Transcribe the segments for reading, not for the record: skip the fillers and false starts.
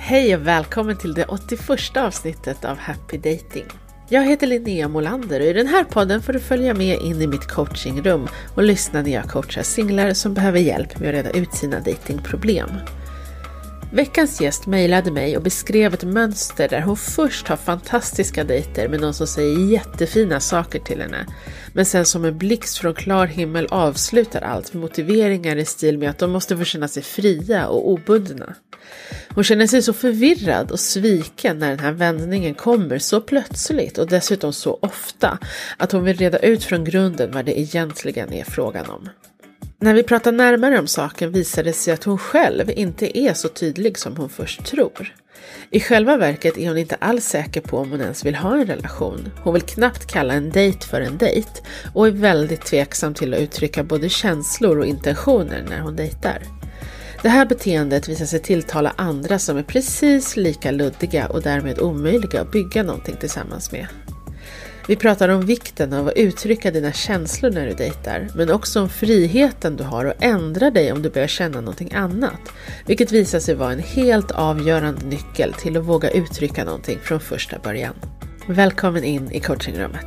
Hej och välkommen till det 81:a avsnittet av Happy Dating. Jag heter Linnea Molander och i den här podden får du följa med in i mitt coachingrum och lyssna när jag coachar singlar som behöver hjälp med att reda ut sina datingproblem. Veckans gäst mejlade mig och beskrev ett mönster där hon först har fantastiska dejter med någon som säger jättefina saker till henne. Men sen som en blixt från klar himmel avslutar allt med motiveringar i stil med att de måste få känna sig fria och obundna. Hon känner sig så förvirrad och sviken när den här vändningen kommer så plötsligt och dessutom så ofta att hon vill reda ut från grunden vad det egentligen är frågan om. När vi pratar närmare om saken visar det sig att hon själv inte är så tydlig som hon först tror. I själva verket är hon inte alls säker på om hon ens vill ha en relation. Hon vill knappt kalla en dejt för en dejt och är väldigt tveksam till att uttrycka både känslor och intentioner när hon dejtar. Det här beteendet visar sig tilltala andra som är precis lika luddiga och därmed omöjliga att bygga någonting tillsammans med. Vi pratar om vikten av att uttrycka dina känslor när du dejtar, men också om friheten du har att ändra dig om du börjar känna någonting annat, vilket visar sig vara en helt avgörande nyckel till att våga uttrycka någonting från första början. Välkommen in i coachingrummet.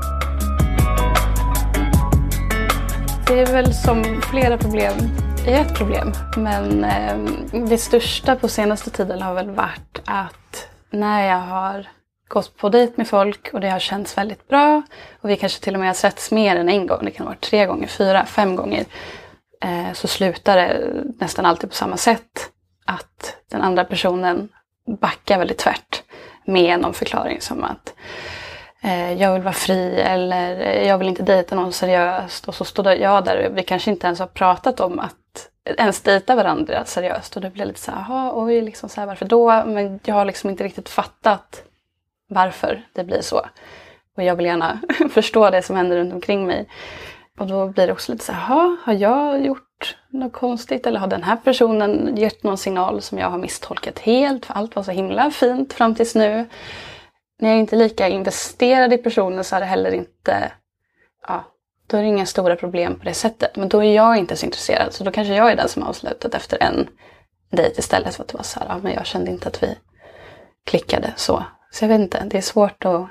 Det är väl som flera problem i ett problem, men det största på senaste tiden har väl varit att när jag har gått på dejt med folk och det har känts väldigt bra och vi kanske till och med har setts mer än en gång, det kan vara 3 gånger, 4, 5 gånger, så slutar det nästan alltid på samma sätt, att den andra personen backar väldigt tvärt med någon förklaring som att jag vill vara fri eller jag vill inte dejta någon seriöst, och så står jag där och vi kanske inte ens har pratat om att ens dejta varandra seriöst och det blir lite så här, oj, liksom så här, varför då? Men jag har liksom inte riktigt fattat varför det blir så. Och jag vill gärna förstå det som händer runt omkring mig. Och då blir det också lite så här, har jag gjort något konstigt? Eller har den här personen gett någon signal som jag har misstolkat helt? För allt var så himla fint fram tills nu. När jag är inte lika investerad i personen så är det heller inte, då är det inga stora problem på det sättet. Men då är jag inte så intresserad. Så då kanske jag är den som har avslutat efter en dejt istället för att det var så här, men jag kände inte att vi klickade så. Så jag vet inte, det är svårt att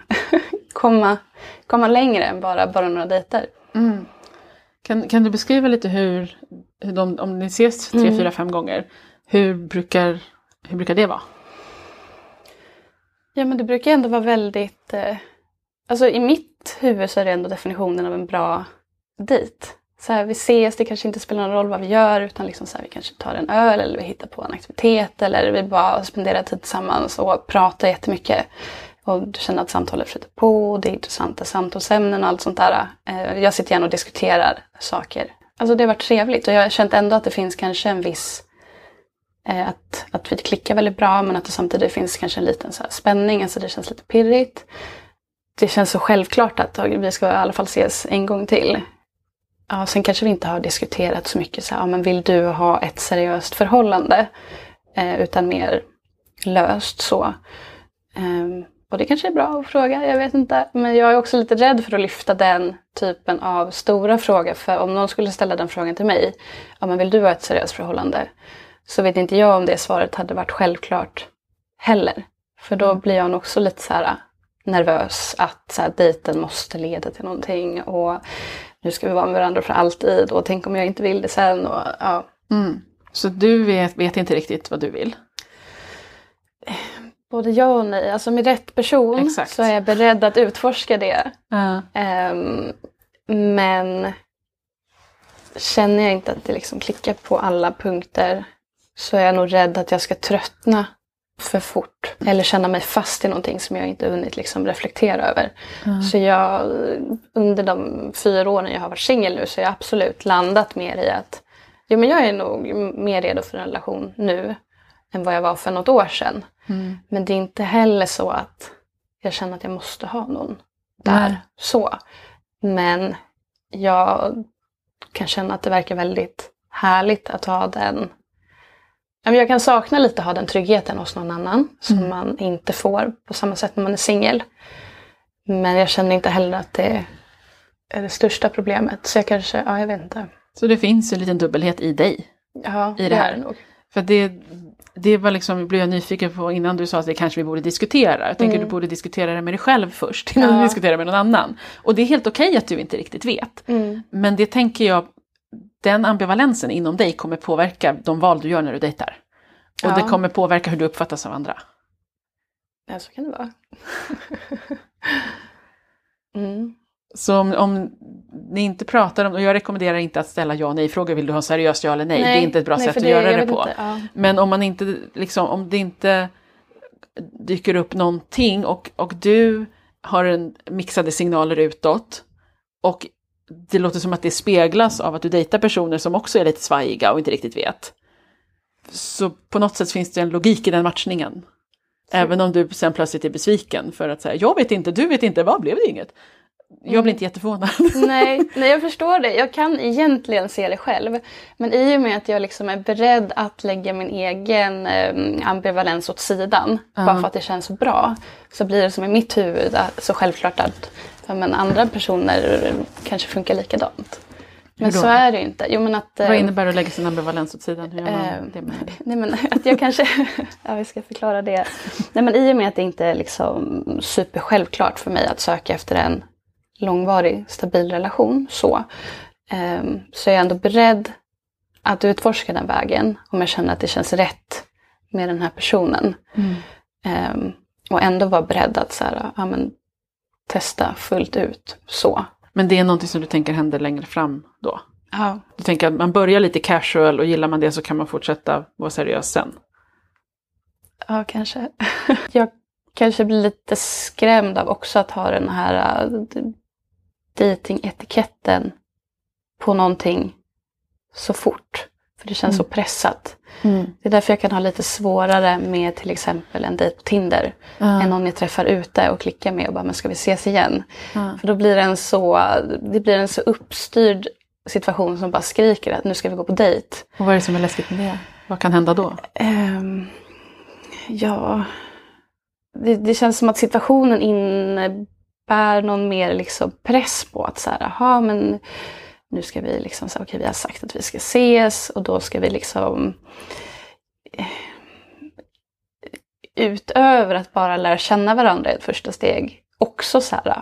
komma längre än bara några dejter. Mm. Kan du beskriva lite hur om ni ses 3, 4, 5 gånger, hur brukar det vara? Ja, men det brukar ändå vara väldigt, alltså i mitt huvud så är det ändå definitionen av en bra dejt. Så här, vi ses, det kanske inte spelar någon roll vad vi gör, utan liksom så här, vi kanske tar en öl eller vi hittar på en aktivitet eller vi bara spenderar tid tillsammans och pratar jättemycket. Och du känner att samtalet flyter på, det är intressanta samtalsämnen och allt sånt där. Jag sitter gärna och diskuterar saker. Alltså det har varit trevligt och jag har känt ändå att det finns kanske en viss, att vi klickar väldigt bra, men att det samtidigt finns kanske en liten så här spänning, alltså det känns lite pirrigt. Det känns så självklart att vi ska i alla fall ses en gång till. Ja, sen kanske vi inte har diskuterat så mycket så här, men vill du ha ett seriöst förhållande? Utan mer löst så. Och det kanske är bra att fråga, jag vet inte. Men jag är också lite rädd för att lyfta den typen av stora frågor. För om någon skulle ställa den frågan till mig, men vill du ha ett seriöst förhållande? Så vet inte jag om det svaret hade varit självklart heller. För då blir jag också lite så här nervös att så här, dejten måste leda till någonting. Och nu ska vi vara med varandra för alltid. Och tänk om jag inte vill det sen. Och, ja. Så du vet inte riktigt vad du vill? Både ja och nej. Alltså med rätt person. Exakt. Så är jag beredd att utforska det. Men känner jag inte att det liksom klickar på alla punkter, så är jag nog rädd att jag ska tröttna för fort. Eller känna mig fast i någonting som jag inte hunnit liksom reflektera över. Så jag, under de 4 åren jag har varit singel nu, så har jag absolut landat mer i att men jag är nog mer redo för en relation nu än vad jag var för något år sedan. Men det är inte heller så att jag känner att jag måste ha någon där. Så. Men jag kan känna att det verkar väldigt härligt att ha den. Jag kan sakna lite att ha den tryggheten hos någon annan som man inte får på samma sätt när man är singel. Men jag känner inte heller att det är det största problemet. Så jag kanske, jag vet inte. Så det finns en liten dubbelhet i dig? Ja, i det här. Är det nog. För det var liksom, blev jag nyfiken på innan du sa att det kanske vi borde diskutera. Jag tänker du borde diskutera det med dig själv först innan du diskuterar med någon annan. Och det är helt okej att du inte riktigt vet. Men det tänker jag, den ambivalensen inom dig kommer påverka de val du gör när du dejtar. Och det kommer påverka hur du uppfattas av andra. Ja, så kan det vara. Så om ni inte pratar om, och jag rekommenderar inte att ställa ja och nej-frågor, vill du ha seriöst ja eller nej? Det är inte ett bra sätt att göra det på. Inte, Men om man inte, liksom, om det inte dyker upp någonting och du har en mixade signaler utåt och det låter som att det speglas av att du dejtar personer som också är lite svajiga och inte riktigt vet. Så på något sätt finns det en logik i den matchningen. Även om du sen plötsligt är besviken för att säga, jag vet inte, du vet inte, vad blev det inget? Jag blir inte jätteförvånad. Nej, jag förstår det. Jag kan egentligen se det själv. Men i och med att jag liksom är beredd att lägga min egen ambivalens åt sidan. Bara för att det känns bra. Så blir det som i mitt huvud så självklart att men andra personer kanske funkar likadant. Men så är det inte. Jo, men att, vad innebär det att lägga sin ambivalens åt sidan? Hur gör man det med det? Nej, men att jag kanske... ja, vi ska förklara det. Nej, men i och med att det inte är liksom super självklart för mig att söka efter en långvarig, stabil relation så är jag ändå beredd att utforska den vägen om jag känner att det känns rätt med den här personen. Och ändå vara beredd att så här, testa fullt ut så. Men det är någonting som du tänker händer längre fram då? Ja. Du tänker att man börjar lite casual och gillar man det så kan man fortsätta vara seriös sen? Ja, kanske. Jag kanske blir lite skrämd av också att ha den här dating-etiketten på någonting så fort. För det känns så pressat. Det är därför jag kan ha lite svårare med till exempel en dejt på Tinder. Än någon jag träffar ute och klickar med och bara, men ska vi ses igen? För då blir det en så uppstyrd situation som bara skriker att nu ska vi gå på dejt. Och vad är det som är läskigt med det? Vad kan hända då? Det känns som att situationen innebär någon mer liksom press på att så här, men nu ska vi liksom säga, okej, vi har sagt att vi ska ses och då ska vi liksom utöver att bara lära känna varandra i ett första steg också så här,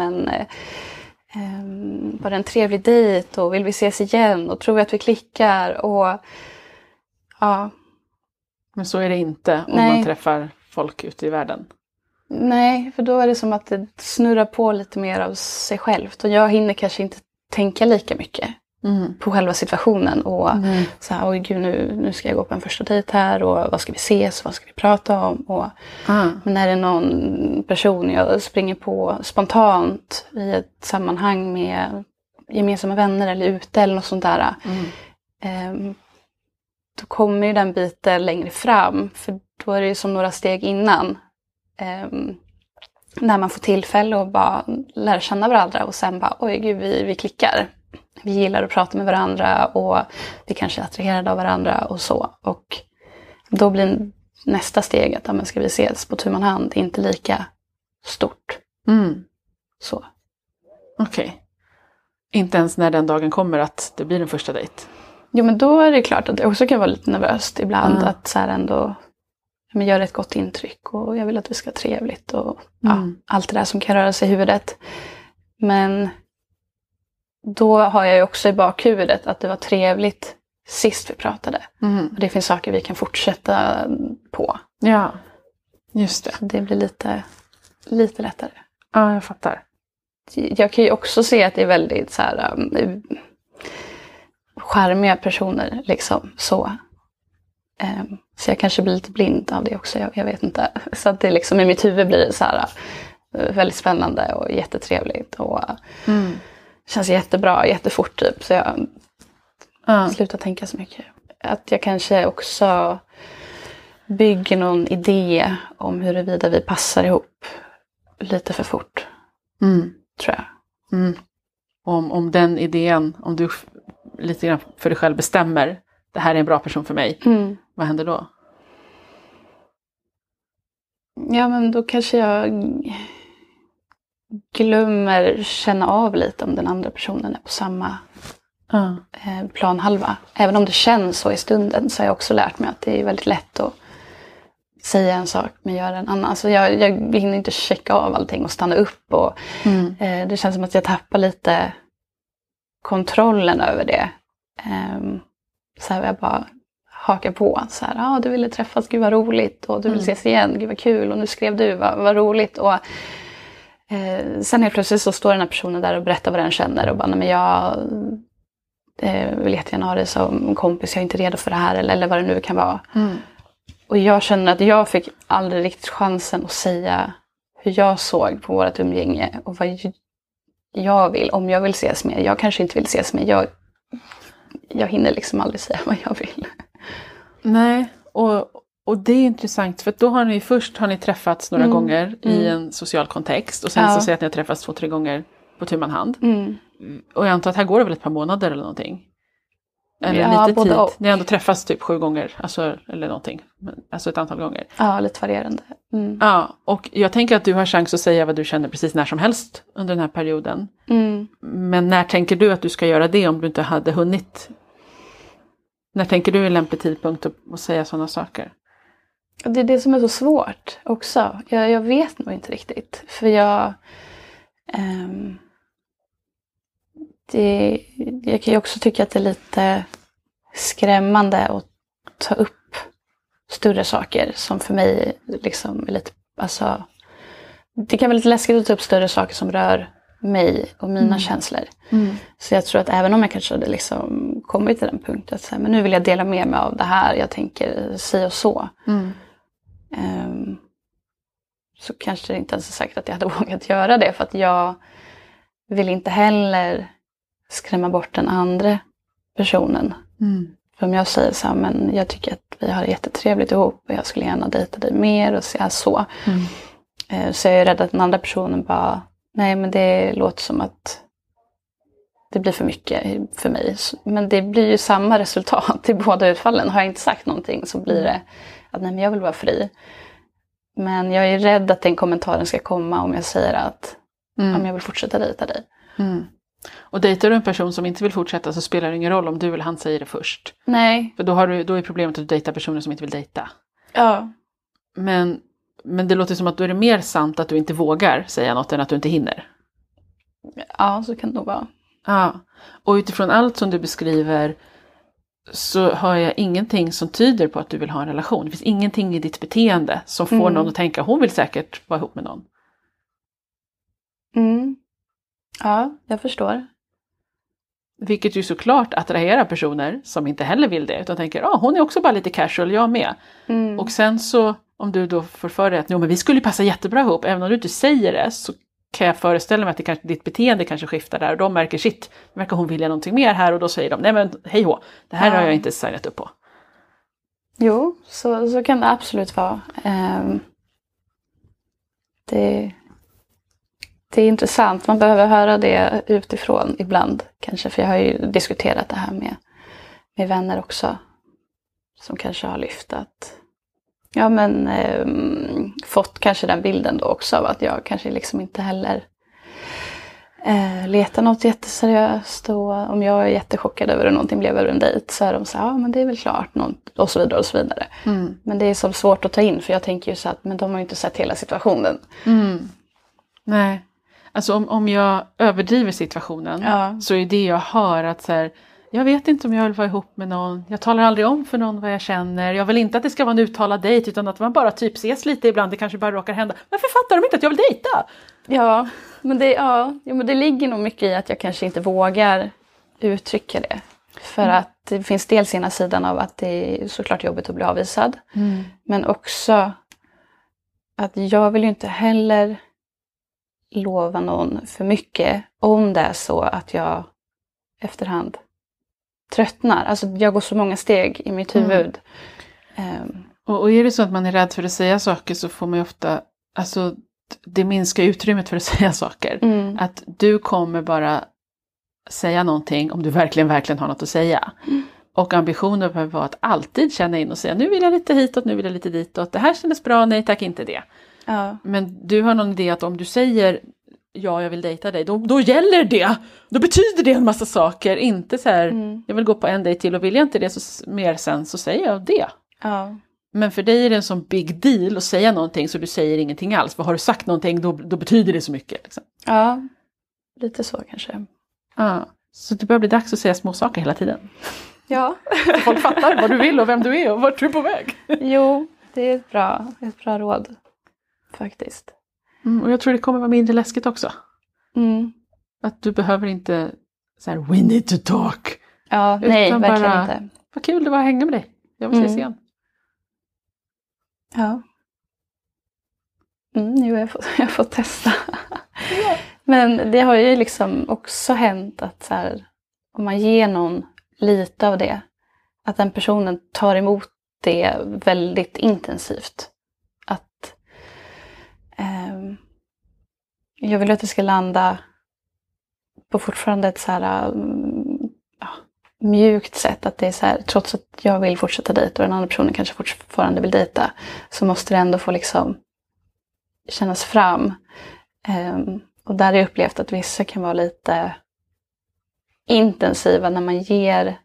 var det en trevlig dejt och vill vi ses igen och tror vi att vi klickar och ja. Men så är det inte om man träffar folk ute i världen. Nej, för då är det som att det snurrar på lite mer av sig självt och jag hinner kanske inte tänka lika mycket på själva situationen och så här, oj gud, nu ska jag gå på en första dejt här och vad ska vi ses, vad ska vi prata om och men när det är någon person jag springer på spontant i ett sammanhang med gemensamma vänner eller ute eller något sånt där då kommer ju den biten längre fram för då är det ju som några steg innan när man får tillfälle att bara lära känna varandra och sen bara, oj gud, vi klickar. Vi gillar att prata med varandra och vi kanske är attraherade av varandra och så. Och då blir nästa steg att, men ska vi ses på tu man hand, inte lika stort. Så. Okej. Inte ens när den dagen kommer att det blir en första dejt? Jo, men då är det klart att det också kan vara lite nervöst ibland att så här ändå göra ett gott intryck och jag vill att vi ska ha trevligt och allt det där som kan röra sig i huvudet. Men då har jag ju också i bakhuvudet att det var trevligt sist vi pratade. Och det finns saker vi kan fortsätta på. Ja, just det. Så det blir lite lättare. Ja, jag fattar. Jag kan ju också se att det är väldigt så här charmiga personer liksom så. Så jag kanske blir lite blind av det också, jag vet inte. Så att det liksom i mitt huvud blir så här väldigt spännande och jättetrevligt och känns jättebra, jättefort typ. Så jag slutar tänka så mycket. Att jag kanske också bygger någon idé om huruvida vi passar ihop lite för fort. Tror jag. Om den idén, om du lite grann för dig själv bestämmer det här är en bra person för mig. Vad händer då? Ja, men då kanske jag glömmer känna av lite om den andra personen är på samma planhalva. Även om det känns så i stunden så har jag också lärt mig att det är väldigt lätt att säga en sak men göra en annan. Alltså jag hinner inte checka av allting och stanna upp. Och, det känns som att jag tappar lite kontrollen över det. Så här, jag bara hakar på. Så här, du ville träffas, gud vad roligt. Och du vill ses igen, gud vad kul. Och nu skrev du, vad roligt. Och sen helt plötsligt så står den här personen där och berättar vad den känner. Och bara, nej men jag vill jättegärna ha det som kompis, jag är inte redo för det här. Eller vad det nu kan vara. Och jag känner att jag fick aldrig riktigt chansen att säga hur jag såg på vårt umgänge. Och vad jag vill, om jag vill ses med. Jag kanske inte vill ses med. Jag hinner liksom aldrig säga vad jag vill. Nej, och det är intressant. För då har ni träffats några gånger i en social kontext. Och sen så säger att ni har träffats 2-3 gånger på tu man hand. Och jag antar att här går det väl ett par månader eller någonting. Eller lite tid. Ni har ändå träffats typ 7 gånger. Alltså, eller någonting. Alltså ett antal gånger. Ja, lite varierande. Ja, och jag tänker att du har chans att säga vad du känner precis när som helst under den här perioden. Men när tänker du att du ska göra det om du inte hade hunnit? När tänker du är en lämplig tidpunkt att säga sådana saker? Det är det som är så svårt också. Jag vet nog inte riktigt. För jag kan ju också tycka att det är lite skrämmande att ta upp större saker som för mig liksom är lite, alltså, det kan vara lite läskigt att ta upp större saker som rör mig och mina känslor. Så jag tror att även om jag kanske hade liksom kommit till den punkten att säga, men nu vill jag dela med mig av det här, jag tänker si och så. Så kanske det inte ens är säkert att jag hade vågat göra det, för att jag vill inte heller skrämma bort den andra personen. För om jag säger så här, men jag tycker att vi har det jättetrevligt ihop och jag skulle gärna dejta dig mer och säga så. Så jag är rädd att den andra personen bara, nej men det låter som att det blir för mycket för mig. Men det blir ju samma resultat i båda utfallen. Har jag inte sagt någonting så blir det att nej men jag vill vara fri. Men jag är rädd att den kommentaren ska komma om jag säger att om jag vill fortsätta dejta dig. Och dejtar du en person som inte vill fortsätta så spelar det ingen roll om du eller han säger det först. Nej. För då är problemet att du dejtar personer som inte vill dejta. Ja. Men det låter som att då är det mer sant att du inte vågar säga något än att du inte hinner. Ja, så kan det nog vara. Ja, och utifrån allt som du beskriver så har jag ingenting som tyder på att du vill ha en relation. Det finns ingenting i ditt beteende som får någon att tänka, hon vill säkert vara ihop med någon. Ja, jag förstår. Vilket ju såklart attraherar personer som inte heller vill det. Utan tänker, hon är också bara lite casual, jag med. Och sen så, om du då får för dig att men vi skulle passa jättebra ihop. Även om du inte säger det så kan jag föreställa mig att ditt beteende kanske skiftar där. Och de märker, shit, verkar hon vilja någonting mer här. Och då säger de, nej men hej hå, det här har jag inte signat upp på. Jo, så kan det absolut vara. Det är intressant. Man behöver höra det utifrån ibland. Kanske, för jag har ju diskuterat det här med vänner också. Som kanske har lyft att fått kanske den bilden då också av att jag kanske liksom inte heller letar något jätteseriöst. Och om jag är jättechockad över att någonting blev över en dejt så är de så här, men det är väl klart något, och så vidare och så vidare. Men det är så svårt att ta in, för jag tänker ju så att men de har ju inte sett hela situationen. Nej. Alltså om jag överdriver situationen så är det jag hör att så här, jag vet inte om jag vill vara ihop med någon. Jag talar aldrig om för någon vad jag känner. Jag vill inte att det ska vara en uttalad dejt utan att man bara typ ses lite ibland. Det kanske bara råkar hända. Varför fattar de inte att jag vill dejta? Ja, men det ligger nog mycket i att jag kanske inte vågar uttrycka det. För att det finns dels ena sidan av att det är såklart jobbigt att bli avvisad. Men också att jag vill ju inte heller lova någon för mycket om det är så att jag efterhand tröttnar. Alltså jag går så många steg i mitt huvud. Och är det så att man är rädd för att säga saker så får man ju ofta, alltså det minskar utrymmet för att säga saker. Att du kommer bara säga någonting om du verkligen har något att säga. Och ambitionen behöver vara att alltid känna in och säga, nu vill jag lite hitåt, nu vill jag lite ditåt. Det här kändes bra, nej tack, inte det. Men du har någon idé att om du säger ja, jag vill dejta dig, då gäller det. Då betyder det en massa saker. Inte så här, jag vill gå på en dejt till och vill jag inte det så mer sen så säger jag det. Men för dig är det en sån big deal att säga någonting så du säger ingenting alls. För har du sagt någonting då betyder det så mycket. Liksom. Ja, lite så kanske. Ja, så det börjar bli dags att säga små saker hela tiden. Ja. Folk fattar vad du vill och vem du är och vart du är på väg. Jo, det är ett bra råd. Faktiskt. Och jag tror det kommer vara mindre läskigt också. Att du behöver inte så här, we need to talk. Ja, nej, verkligen bara, inte. Vad kul det var att hänga med dig. Jag vill ses igen. Ja. Jo, jag får testa. Men det har ju liksom också hänt att så här, om man ger någon lite av det, att den personen tar emot det väldigt intensivt. Att jag vill att det ska landa på fortfarande ett så här mjukt sätt. Att det är så här, trots att jag vill fortsätta dejta och den andra personen kanske fortfarande vill dejta, så måste det ändå få liksom kännas fram. Och där har jag upplevt att vissa kan vara lite intensiva när man ger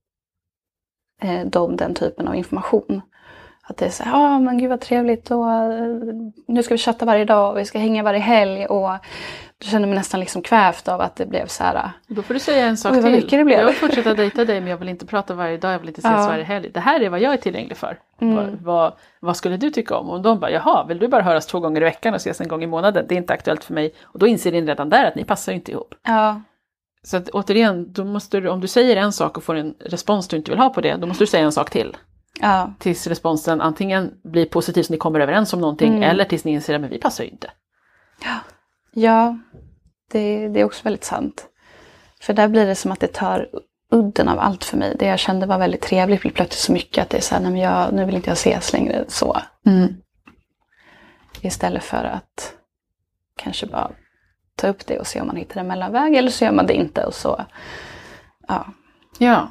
dem den typen av information. Att det är så här, men gud vad trevligt och nu ska vi chatta varje dag och vi ska hänga varje helg, och då känner mig nästan liksom kvävt av att det blev så här. Då får du säga en sak till. Jag vill fortsätta dejta dig, men jag vill inte prata varje dag, jag vill inte ses varje helg. Det här är vad jag är tillgänglig för. Vad skulle du tycka om? Och de bara, jaha, vill du bara höras 2 gånger i veckan och ses en gång i månaden? Det är inte aktuellt för mig. Och då inser ni redan där att ni passar inte ihop. Ja. Så att, återigen, då måste du, om du säger en sak och får en respons du inte vill ha på det, då måste du säga en sak till. Ja. Tills responsen antingen blir positiv så ni kommer överens om någonting, eller tills ni inser att vi passar ju inte. Ja, det är också väldigt sant. För där blir det som att det tar udden av allt för mig. Det jag kände var väldigt trevligt blir plötsligt så mycket att det är så här, nu vill inte jag ses längre så. Istället för att kanske bara ta upp det och se om man hittar en mellanväg, eller så gör man det inte och så. Ja.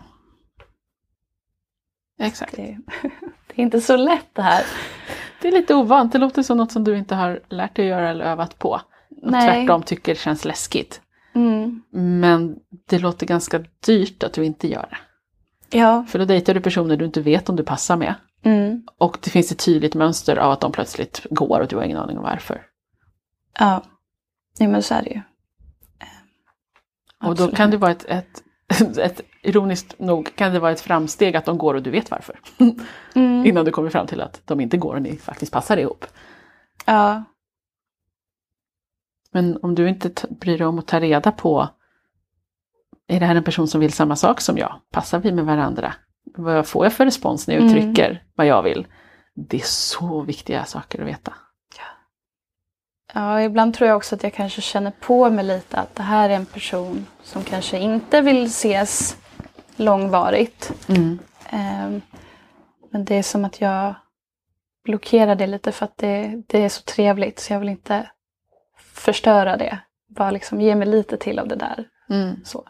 Exakt. Det är inte så lätt det här. Det är lite ovant. Det låter som något som du inte har lärt dig att göra eller övat på. Och tvärtom tycker det känns läskigt. Men det låter ganska dyrt att du inte gör det. Ja. För då dejtar du personer du inte vet om du passar med. Och det finns ett tydligt mönster av att de plötsligt går och du har ingen aning om varför. Ja, men så är det ju. Och då kan det vara ett ironiskt nog kan det vara ett framsteg att de går och du vet varför. Innan du kommer fram till att de inte går och ni faktiskt passar ihop. Ja. Men om du inte bryr dig om att ta reda på, är det här en person som vill samma sak som jag? Passar vi med varandra? Vad får jag för respons när jag uttrycker vad jag vill? Det är så viktiga saker att veta. Ja, ibland tror jag också att jag kanske känner på mig lite att det här är en person som kanske inte vill ses långvarigt. Men det är som att jag blockerar det lite för att det är så trevligt, så jag vill inte förstöra det. Bara liksom ge mig lite till av det där. Så.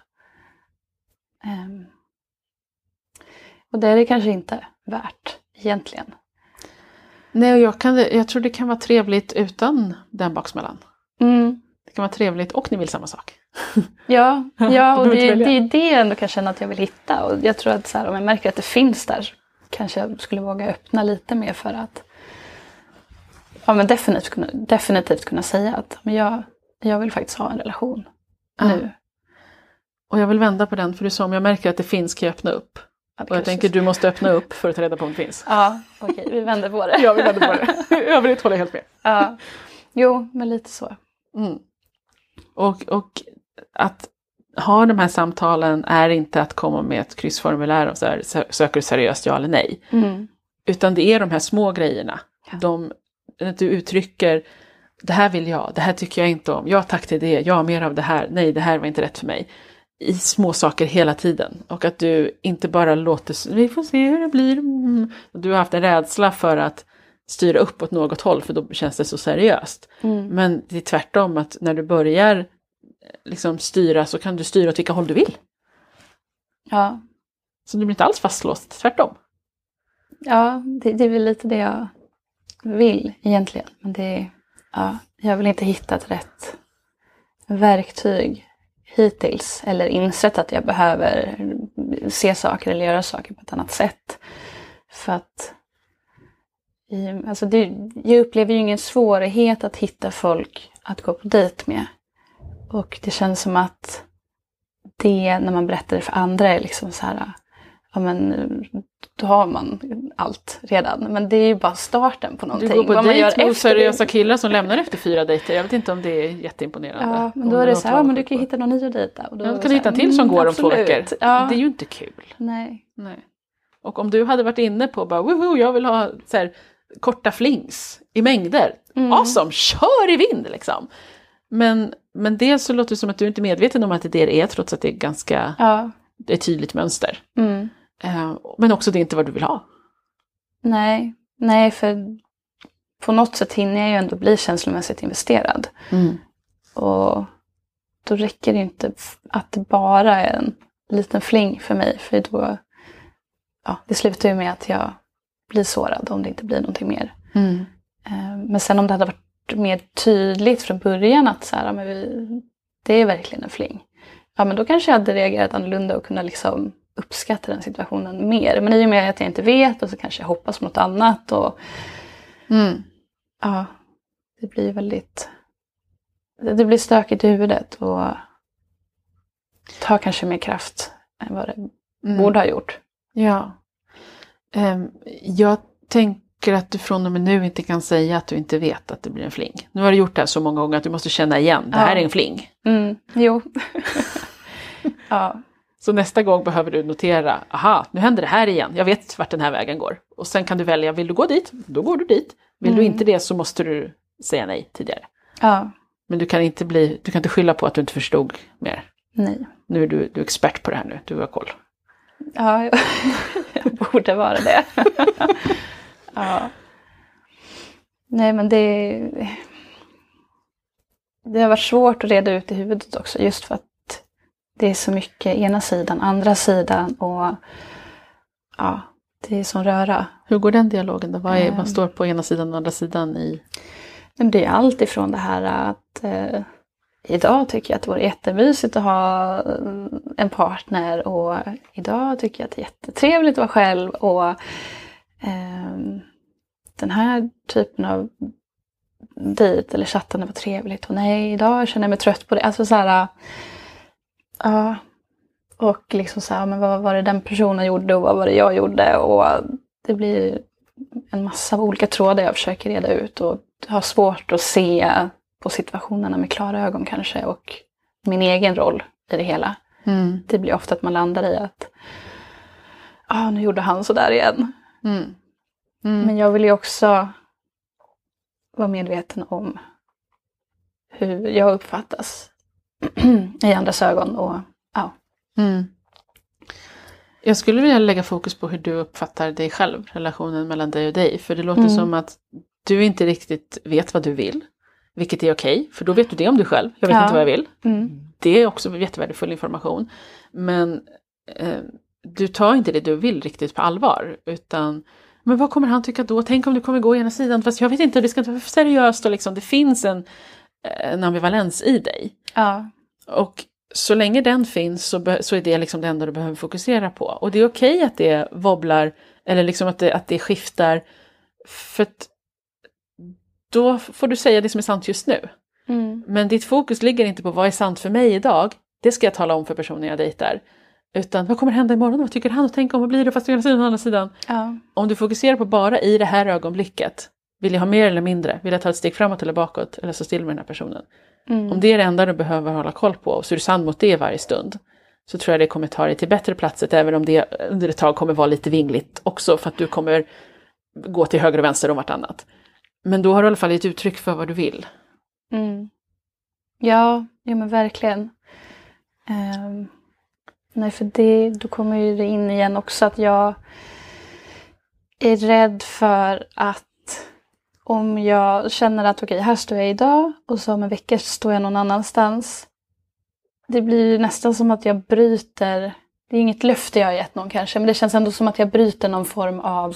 Och det är det kanske inte värt egentligen. Nej, och jag tror det kan vara trevligt utan den baksmällan. Det kan vara trevligt och ni vill samma sak. Ja, och det är det jag ändå kan känna att jag vill hitta. Och jag tror att så här, om jag märker att det finns där, så kanske jag skulle våga öppna lite mer för att definitivt kunna säga att men jag vill faktiskt ha en relation nu. Och jag vill vända på den, för du sa om jag märker att det finns kan jag öppna upp. Och jag tänker du måste öppna upp för att ta reda på om det finns. Ja, okej, vi vänder på det. Ja, vi vänder på det. Övrigt håller jag helt med. Ja, jo, men lite så. Och att ha de här samtalen är inte att komma med ett kryssformulär och så här, söker du seriöst ja eller nej. Utan det är de här små grejerna. Att du uttrycker, det här vill jag, det här tycker jag inte om. Ja, tack till det, ja, mer av det här. Nej, det här var inte rätt för mig. I små saker hela tiden. Och att du inte bara låter, vi får se hur det blir. Du har haft en rädsla för att styra upp åt något håll, för då känns det så seriöst. Men det är tvärtom, att när du börjar liksom styra, så kan du styra åt vilka håll du vill. Ja. Så du blir inte alls fastlåst, tvärtom. Ja, det är väl lite det jag vill egentligen. Men jag vill inte hitta ett rätt verktyg hittills, eller insett att jag behöver se saker eller göra saker på ett annat sätt. För att Alltså jag upplever ju ingen svårighet att hitta folk att gå på dejt med. Och det känns som att det, när man berättar det för andra, är liksom så här, ja men då har man allt redan. Men det är ju bara starten på någonting. Du går på vad man dejt med gör oseriösa killar som lämnar efter 4 dejter. Jag vet inte om det är jätteimponerande. Ja, men då är det så här, ja men du kan ju hitta någon ny att dejta. Och då kan du hitta en till som går om 2 veckor. Ja. Det är ju inte kul. Nej. Och om du hade varit inne på bara, woho, jag vill ha så här, korta flings i mängder. Awesome, kör i vind liksom. Men det så låter det som att du inte är medveten om att det är, trots att det är ganska det är ett tydligt mönster. Men också det är inte vad du vill ha. Nej, för på något sätt hinner jag ju ändå bli känslomässigt investerad. Och då räcker det inte att det bara är en liten fling för mig. För då, det slutar ju med att jag blir sårad om det inte blir någonting mer. Men sen om det hade varit mer tydligt från början att så här, men det är verkligen en fling. Ja, men då kanske jag hade reagerat annorlunda och kunnat liksom uppskatta den situationen mer. Men i och med att jag inte vet och så kanske jag hoppas på något annat. Och, ja, det blir väldigt... Det blir stökigt i huvudet och tar kanske mer kraft än vad det borde ha gjort. Ja. Jag tänker att du från och med nu inte kan säga att du inte vet att det blir en fling. Nu har du gjort det här så många gånger att du måste känna igen. Det här är en fling. Jo. Ja. Så nästa gång behöver du notera, aha, nu händer det här igen. Jag vet vart den här vägen går. Och sen kan du välja, vill du gå dit? Då går du dit. Vill du inte det så måste du säga nej tidigare. Ja. Men du kan inte skylla på att du inte förstod mer. Nej. Nu är du expert på det här nu, du har koll. Ja, jag borde vara det. Ja. Nej, men det har varit svårt att reda ut i huvudet också. Just för att det är så mycket ena sidan, andra sidan. Och ja, det är som röra. Hur går den dialogen då? Vad står på ena sidan och andra sidan i? Det är allt ifrån det här att idag tycker jag att det vore jättemysigt att ha en partner. Och idag tycker jag att det är jättetrevligt att vara själv. Och den här typen av dejt eller chattande var trevligt. Och nej, idag känner jag mig trött på det. Alltså så här, ja. Och liksom så här, men vad var det den personen gjorde och vad var det jag gjorde? Och det blir en massa olika trådar jag försöker reda ut. Och har svårt att se på situationerna med klara ögon kanske. Och min egen roll i det hela. Det blir ofta att man landar i att nu gjorde han så där igen. Men jag vill ju också vara medveten om hur jag uppfattas i andras ögon. Och, Jag skulle vilja lägga fokus på hur du uppfattar dig själv, relationen mellan dig och dig. För det låter som att du inte riktigt vet vad du vill. Vilket är okej, för då vet du det om dig själv. Jag vet inte vad jag vill. Det är också jättevärdefull information. Men du tar inte det du vill riktigt på allvar. Utan, men vad kommer han tycka då? Tänk om du kommer gå ena sidan. Fast jag vet inte, det ska inte vara för seriöst. Och liksom, det finns en ambivalens i dig. Ja. Och så länge den finns så är det liksom det enda du behöver fokusera på. Och det är okej att det wobblar. Eller liksom att det skiftar. För att då får du säga det som är sant just nu. Men ditt fokus ligger inte på vad är sant för mig idag. Det ska jag tala om för personen jag dejtar. Utan vad kommer hända imorgon? Vad tycker han? Och tänk om vad blir det fast å ena sidan och å andra sidan. Ja. Om du fokuserar på bara i det här ögonblicket. Vill jag ha mer eller mindre? Vill jag ta ett steg framåt eller bakåt? Eller så still med den här personen. Om det är det enda du behöver hålla koll på. Och så är du sann mot det varje stund. Så tror jag det kommer ta dig till bättre platser. Även om det under ett tag kommer vara lite vingligt också. För att du kommer gå till höger och vänster om vartannat. Men då har du i alla fall ett uttryck för vad du vill. Ja, men verkligen. Nej, för då kommer ju det in igen också att jag är rädd för att om jag känner att okej, här står jag idag och så om en vecka står jag någon annanstans. Det blir nästan som att jag bryter, det är inget löfte jag har gett någon kanske, men det känns ändå som att jag bryter någon form av,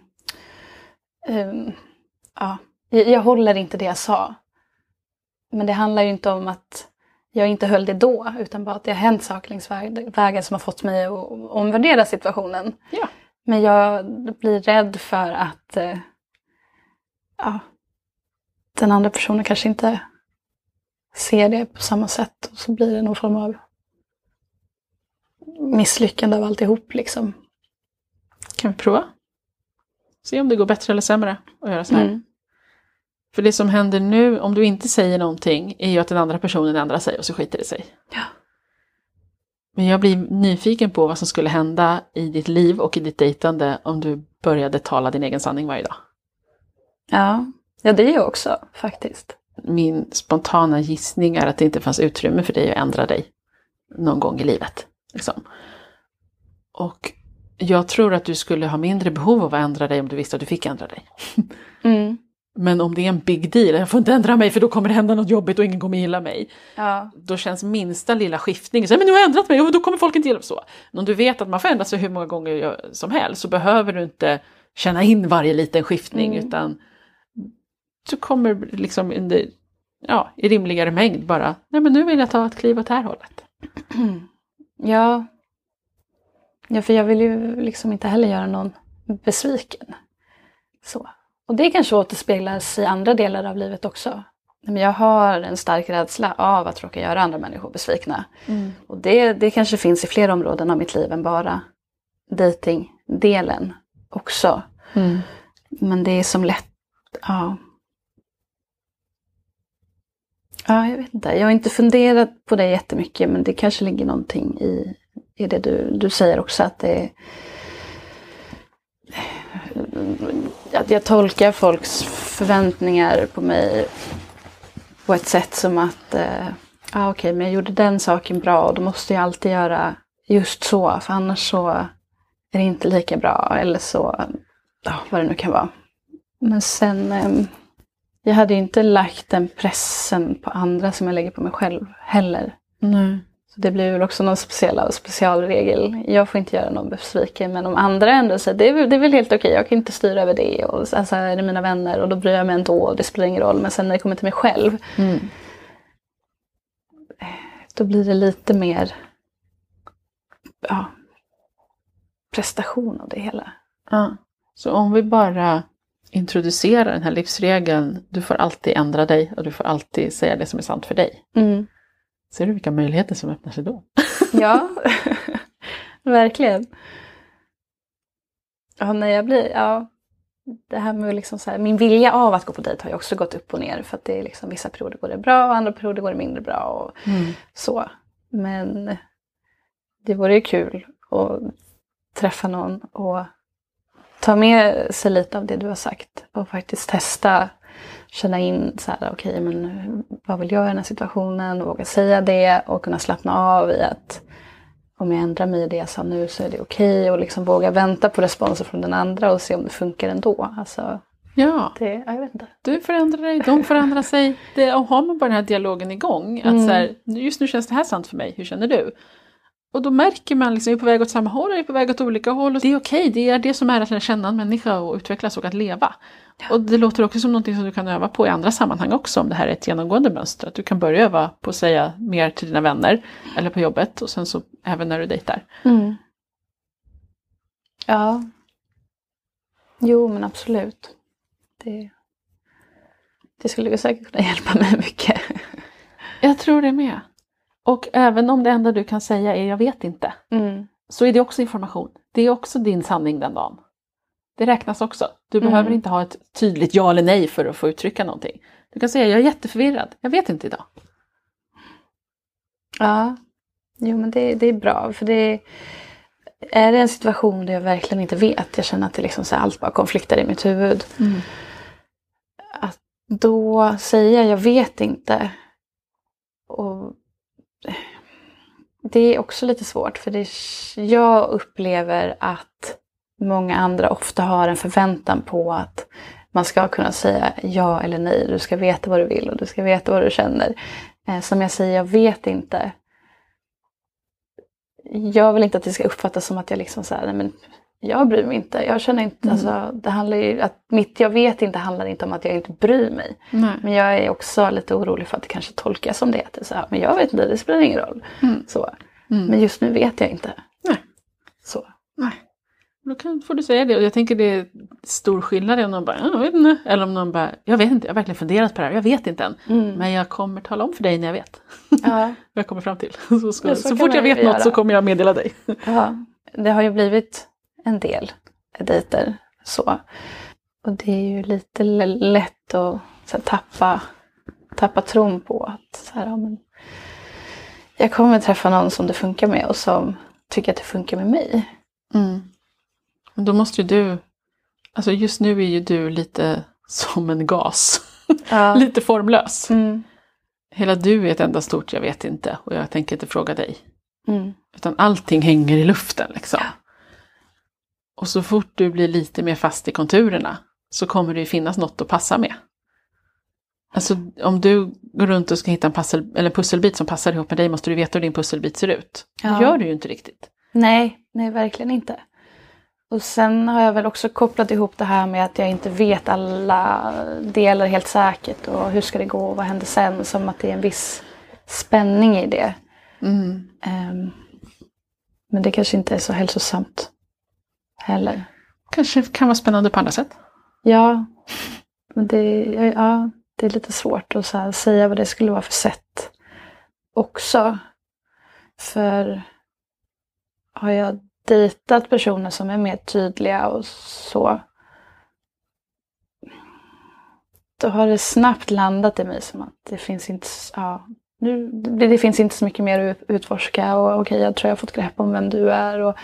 jag håller inte det jag sa. Men det handlar ju inte om att jag inte höll det då, utan bara att det har hänt saker längs vägen som har fått mig att omvärdera situationen. Ja. Men jag blir rädd för att den andra personen kanske inte ser det på samma sätt. Och så blir det någon form av misslyckande av alltihop liksom. Kan vi prova? Se om det går bättre eller sämre att göra så här. För det som händer nu, om du inte säger någonting, är ju att den andra personen ändrar sig och så skiter det sig. Ja. Men jag blir nyfiken på vad som skulle hända i ditt liv och i ditt dejtande om du började tala din egen sanning varje dag. Ja, det är jag också faktiskt. Min spontana gissning är att det inte fanns utrymme för dig att ändra dig någon gång i livet. Liksom. Och jag tror att du skulle ha mindre behov av att ändra dig om du visste att du fick ändra dig. Men om det är en big deal, jag får inte ändra mig för då kommer det hända något jobbigt och ingen kommer gilla mig. Ja. Då känns minsta lilla skiftning, så, men nu har jag ändrat mig och då kommer folk inte gilla mig så. Men om du vet att man får ändra sig hur många gånger som helst så behöver du inte känna in varje liten skiftning utan du kommer liksom i rimligare mängd bara, nej men nu vill jag ta ett kliv åt det här hållet. Ja, för jag vill ju liksom inte heller göra någon besviken. Så. Och det kanske återspeglas i andra delar av livet också. Men jag har en stark rädsla av att råka göra andra människor besvikna. Och det kanske finns i fler områden av mitt liv än bara datingdelen också. Men det är som lätt, ja, jag vet inte. Jag har inte funderat på det jättemycket, men det kanske ligger någonting i det du säger också, att det att jag tolkar folks förväntningar på mig på ett sätt som att okej, men jag gjorde den saken bra och då måste jag alltid göra just så, för annars så är det inte lika bra, eller så, vad det nu kan vara. Men sen jag hade ju inte lagt den pressen på andra som jag lägger på mig själv heller. Så det blir väl också någon specialregel. Jag får inte göra någon besviken, men om andra ändå säger det är väl helt okej. Jag kan inte styra över det. Och alltså är det mina vänner och då bryr jag mig ändå och det spelar ingen roll. Men sen när det kommer till mig själv då blir det lite mer prestation av det hela. Ja. Så om vi bara introducerar den här livsregeln, du får alltid ändra dig och du får alltid säga det som är sant för dig. Ser du vilka möjligheter som öppnar sig då? Ja, verkligen. Ja, när jag blir, det här med liksom så här, min vilja av att gå på dejt har ju också gått upp och ner, för att det är liksom, vissa perioder går det bra och andra perioder går det mindre bra och så. Men det vore ju kul att träffa någon och ta med sig lite av det du har sagt och faktiskt testa, känna in så här, okej, men vad vill jag i den här situationen, och våga säga det och kunna slappna av i att om jag ändrar mig i det jag sa nu så är det okej, och liksom våga vänta på responser från den andra och se om det funkar ändå. Alltså, jag vet inte. Du förändrar dig, de förändrar sig. Och har man bara den här dialogen igång, att så här, just nu känns det här sant för mig, hur känner du? Och då märker man liksom, är på väg åt samma håll, är på väg åt olika håll. Och det är okej, det är det som är att lära känna en människa och utvecklas och att leva. Ja. Och det låter också som någonting som du kan öva på i andra sammanhang också, om det här är ett genomgående mönster. Att du kan börja öva på att säga mer till dina vänner eller på jobbet, och sen så även när du dejtar. Ja. Jo, men absolut. Det skulle säkert kunna hjälpa mig mycket. Jag tror det med. Och även om det enda du kan säga är jag vet inte. Så är det också information. Det är också din sanning den dagen. Det räknas också. Du behöver inte ha ett tydligt ja eller nej för att få uttrycka någonting. Du kan säga jag är jätteförvirrad. Jag vet inte idag. Ja. Jo, men det är bra. För det är en situation där jag verkligen inte vet. Jag känner att det liksom så allt bara konfliktar i mitt huvud. Att då säga jag vet inte. Och det är också lite svårt, för jag upplever att många andra ofta har en förväntan på att man ska kunna säga ja eller nej. Du ska veta vad du vill och du ska veta vad du känner. Som jag säger, jag vet inte. Jag vill inte att det ska uppfattas som att jag liksom så här, nej men jag bryr mig inte. Jag känner inte, alltså det handlar ju, att mitt jag vet inte handlar inte om att jag inte bryr mig. Nej. Men jag är också lite orolig för att det kanske tolkas som det. Att det är så här, men jag vet inte, det spelar ingen roll. Så. Men just nu vet jag inte. Nej. Så. Nej. Då får du säga det. Och jag tänker det är stor skillnad om någon bara, jag vet inte. Eller om någon bara, jag vet inte, jag har verkligen funderat på det här. Jag vet inte än. Men jag kommer tala om för dig när jag vet. Ja. Vad jag kommer fram till. Så så fort jag vet något göra. så kommer jag meddela dig. Ja, det har ju blivit en del dejter så. Och det är ju lite lätt att så här, tappa tron på att så här, ja, men jag kommer träffa någon som det funkar med och som tycker att det funkar med mig. Men då måste ju du, alltså just nu är ju du lite som en gas. Ja. Lite formlös. Mm. Hela du är ett enda stort jag vet inte och jag tänker inte fråga dig. Mm. Utan allting hänger i luften liksom. Ja. Och så fort du blir lite mer fast i konturerna så kommer det ju finnas något att passa med. Alltså om du går runt och ska hitta en pusselbit som passar ihop med dig måste du veta hur din pusselbit ser ut. Ja. Det gör du ju inte riktigt. Nej, verkligen inte. Och sen har jag väl också kopplat ihop det här med att jag inte vet alla delar helt säkert. Och hur ska det gå och vad händer sen? Som att det är en viss spänning i det. Men det kanske inte är så hälsosamt heller. Kanske kan vara spännande på andra sätt. Ja, men det är lite svårt att så här säga vad det skulle vara för sätt också. För har jag dejtat personer som är mer tydliga och så, då har det snabbt landat i mig som att det finns inte, det finns inte så mycket mer att utforska och okej, jag tror jag har fått grepp om vem du är och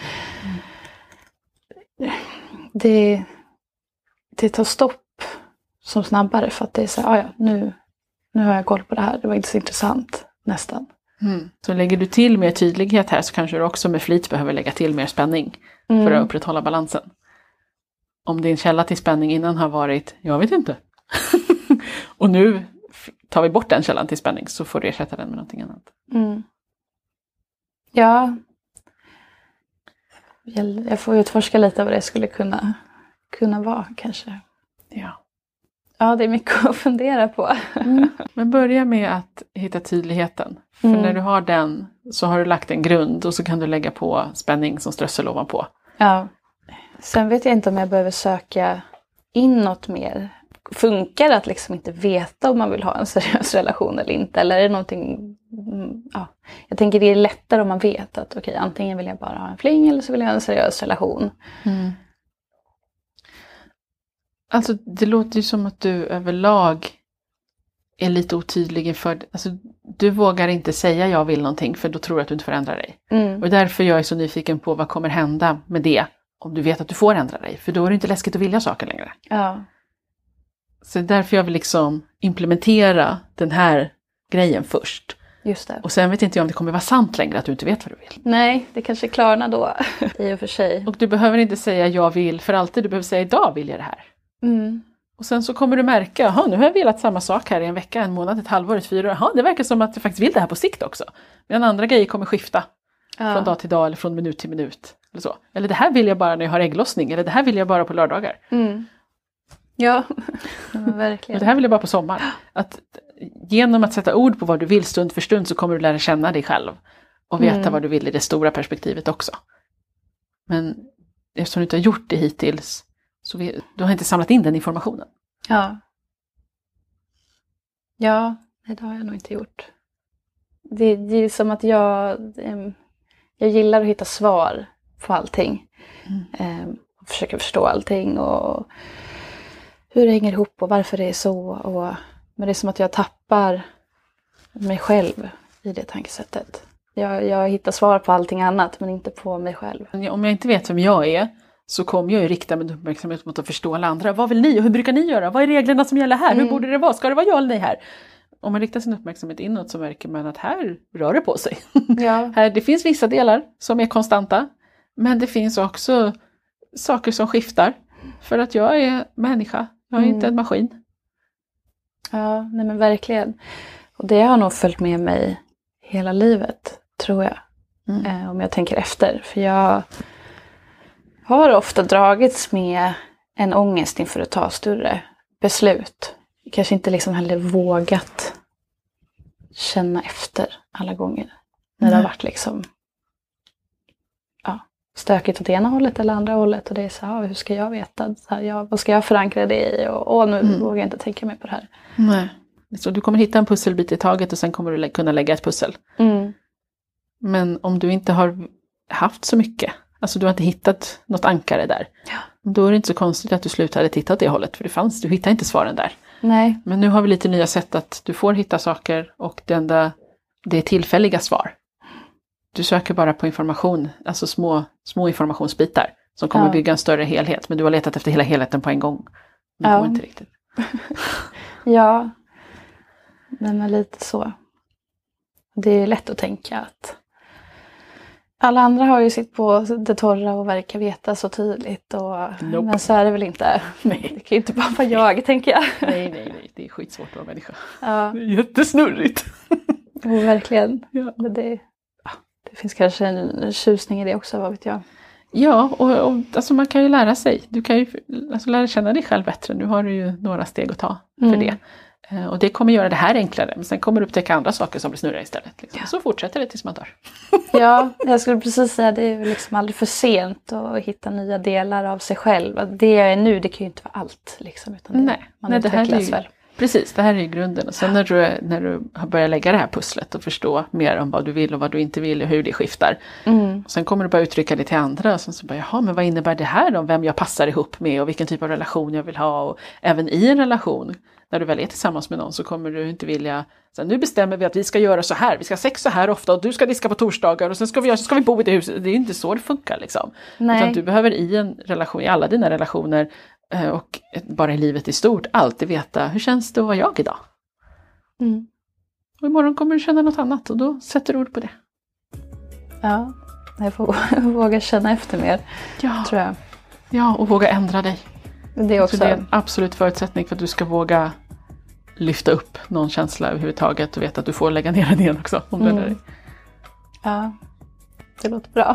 det tar stopp som snabbare för att det är så nu har jag koll på det här, det var inte så intressant nästan. Så lägger du till mer tydlighet här så kanske du också med flit behöver lägga till mer spänning för att upprätthålla balansen. Om din källa till spänning innan har varit, jag vet inte. Och nu tar vi bort den källan till spänning så får du ersätta den med någonting annat. Ja. Jag får utforska lite vad det skulle kunna vara kanske. Ja, det är mycket att fundera på. Men börja med att hitta tydligheten. För när du har den så har du lagt en grund och så kan du lägga på spänning som strössel ovanpå. Ja. Sen vet jag inte om jag behöver söka inåt mer. Funkar det att liksom inte veta om man vill ha en seriös relation eller inte? Eller är det någonting... Jag tänker det är lättare om man vet att okej, antingen vill jag bara ha en fling eller så vill jag ha en seriös relation. Alltså det låter ju som att du överlag är lite otydlig inför... Alltså du vågar inte säga jag vill någonting för då tror du att du inte får ändra dig. Och därför jag är så nyfiken på vad kommer hända med det om du vet att du får ändra dig. För då är det inte läskigt att vilja saker längre. Ja. Så därför jag vill liksom implementera den här grejen först. Just det. Och sen vet inte jag om det kommer vara sant längre att du inte vet vad du vill. Nej, det kanske klarnar då i och för sig. Och du behöver inte säga jag vill för alltid. Du behöver säga idag vill jag det här. Och sen så kommer du märka, nu har jag velat samma sak här i en vecka, en månad, ett halvår, ett 4 år. Det verkar som att jag faktiskt vill det här på sikt också. Men andra grejer kommer skifta från dag till dag eller från minut till minut. Eller så. Eller det här vill jag bara när jag har ägglossning. Eller det här vill jag bara på lördagar. Ja, verkligen. Och det här vill jag bara på sommar. Att genom att sätta ord på vad du vill stund för stund så kommer du lära känna dig själv. Och veta vad du vill i det stora perspektivet också. Men eftersom du inte har gjort det hittills så du har inte samlat in den informationen. Ja, det har jag nog inte gjort. Det är som att jag gillar att hitta svar på allting. Och försöka förstå allting och hur det hänger ihop och varför det är så. Men det är som att jag tappar mig själv i det tankesättet. Jag hittar svar på allting annat men inte på mig själv. Om jag inte vet vem jag är så kommer jag ju rikta min uppmärksamhet mot att förstå alla andra. Vad vill ni och hur brukar ni göra? Vad är reglerna som gäller här? Hur borde det vara? Ska det vara jag eller nej här? Om man riktar sin uppmärksamhet inåt så märker man att här rör det på sig. Här, det finns vissa delar som är konstanta. Men det finns också saker som skiftar. För att jag är människa. Jag är inte en maskin. Ja, nej men verkligen. Och det har nog följt med mig hela livet, tror jag. Om jag tänker efter. För jag har ofta dragits med en ångest inför att ta större beslut. Kanske inte liksom heller vågat känna efter alla gånger. När det har varit liksom stökigt åt ena hållet eller andra hållet. Och det är så här, hur ska jag veta? Så här, vad ska jag förankra det i? Och nu vågar jag inte tänka mer på det här. Nej. Så du kommer hitta en pusselbit i taget och sen kommer du kunna lägga ett pussel. Men om du inte har haft så mycket, alltså du har inte hittat något ankare där. Då är det inte så konstigt att du slutade titta åt det hållet. För du hittar inte svaren där. Nej. Men nu har vi lite nya sätt att du får hitta saker och det är tillfälliga svar. Du söker bara på information, alltså små informationsbitar som kommer bygga en större helhet. Men du har letat efter hela helheten på en gång. Det går inte riktigt. Ja, men lite så. Det är lätt att tänka att alla andra har ju sitt på det torra och verkar veta så tydligt. Men så är det väl inte. Nej. Det kan ju inte bara vara jag, tänker jag. Nej. Det är skitsvårt att vara människa. Ja. Det är jättesnurrigt. Verkligen. Ja. Men det finns kanske en tjusning i det också, vad vet jag. Ja, och alltså man kan ju lära sig. Du kan ju lära känna dig själv bättre. Nu har du ju några steg att ta för det. Och det kommer göra det här enklare. Men sen kommer du upptäcka andra saker som blir snurriga istället. Liksom. Så fortsätter det tills man dör. Ja, jag skulle precis säga att det är liksom aldrig för sent att hitta nya delar av sig själv. Det jag är nu, det kan ju inte vara allt. Liksom, utan man utvecklas väl. Precis, det här är ju grunden. Och sen när du har börjat lägga det här pusslet och förstå mer om vad du vill och vad du inte vill och hur det skiftar. Och sen kommer du bara uttrycka det till andra. Och sen så bara, jaha, men vad innebär det här då? Vem jag passar ihop med och vilken typ av relation jag vill ha. Och även i en relation, när du väl är tillsammans med någon så kommer du inte vilja, så nu bestämmer vi att vi ska göra så här. Vi ska ha sex så här ofta och du ska diska på torsdagar och sen ska vi bo i det huset. Det är ju inte så det funkar liksom. Nej. Utan du behöver i en relation, i alla dina relationer och bara i livet i stort alltid veta, hur känns det att vara jag idag? Och imorgon kommer du känna något annat och då sätter du ord på det. Ja, jag får våga känna efter mer, tror jag. Ja, och våga ändra dig. Det är också det är en absolut förutsättning för att du ska våga lyfta upp någon känsla överhuvudtaget och veta att du får lägga ner den igen också. Om du dig. Ja, det låter bra.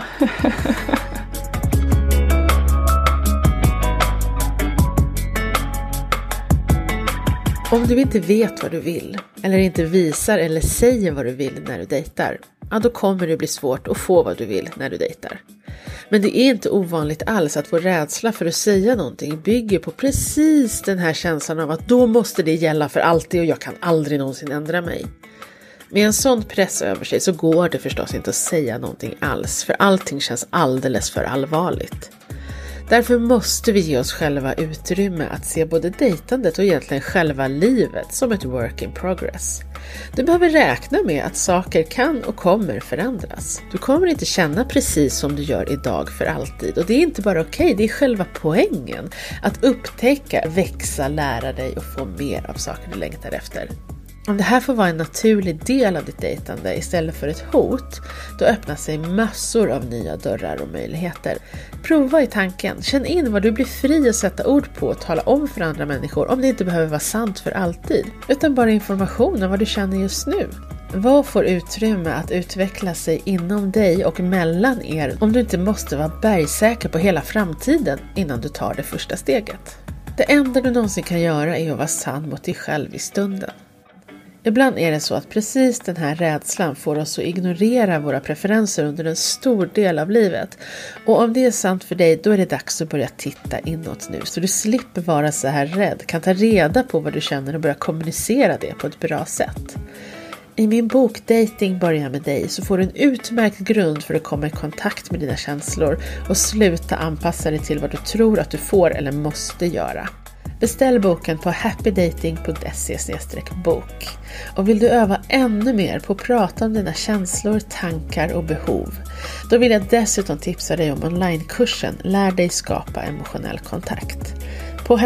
Om du inte vet vad du vill, eller inte visar eller säger vad du vill när du dejtar, då kommer det bli svårt att få vad du vill när du dejtar. Men det är inte ovanligt alls att vår rädsla för att säga någonting bygger på precis den här känslan av att då måste det gälla för alltid och jag kan aldrig någonsin ändra mig. Med en sån press över sig så går det förstås inte att säga någonting alls, för allting känns alldeles för allvarligt. Därför måste vi ge oss själva utrymme att se både dejtandet och egentligen själva livet som ett work in progress. Du behöver räkna med att saker kan och kommer förändras. Du kommer inte känna precis som du gör idag för alltid. Och det är inte bara okej, det är själva poängen. Att upptäcka, växa, lära dig och få mer av saker du längtar efter. Om det här får vara en naturlig del av ditt dejtande istället för ett hot, då öppnar sig massor av nya dörrar och möjligheter. Prova i tanken, känn in vad du blir fri att sätta ord på och tala om för andra människor om det inte behöver vara sant för alltid, utan bara information om vad du känner just nu. Vad får utrymme att utveckla sig inom dig och mellan er om du inte måste vara bergsäker på hela framtiden innan du tar det första steget? Det enda du någonsin kan göra är att vara sann mot dig själv i stunden. Ibland är det så att precis den här rädslan får oss att ignorera våra preferenser under en stor del av livet. Och om det är sant för dig, då är det dags att börja titta inåt nu. Så du slipper vara så här rädd, kan ta reda på vad du känner och börja kommunicera det på ett bra sätt. I min bok Dating börjar med dig så får du en utmärkt grund för att komma i kontakt med dina känslor och sluta anpassa dig till vad du tror att du får eller måste göra. Beställ boken på happydating.se/bok. Och vill du öva ännu mer på att prata om dina känslor, tankar och behov, då vill jag dessutom tipsa dig om onlinekursen Lär dig skapa emotionell kontakt. På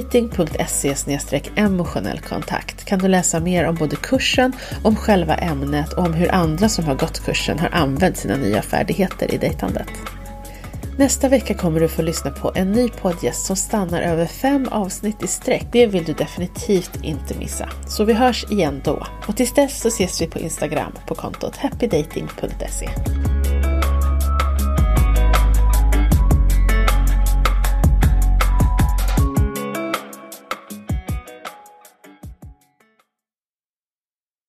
happydating.se/emotionell kontakt kan du läsa mer om både kursen, om själva ämnet och om hur andra som har gått kursen har använt sina nya färdigheter i dejtandet. Nästa vecka kommer du få lyssna på en ny poddgäst som stannar över 5 avsnitt i sträck. Det vill du definitivt inte missa. Så vi hörs igen då. Och tills dess så ses vi på Instagram på kontot happydating.se.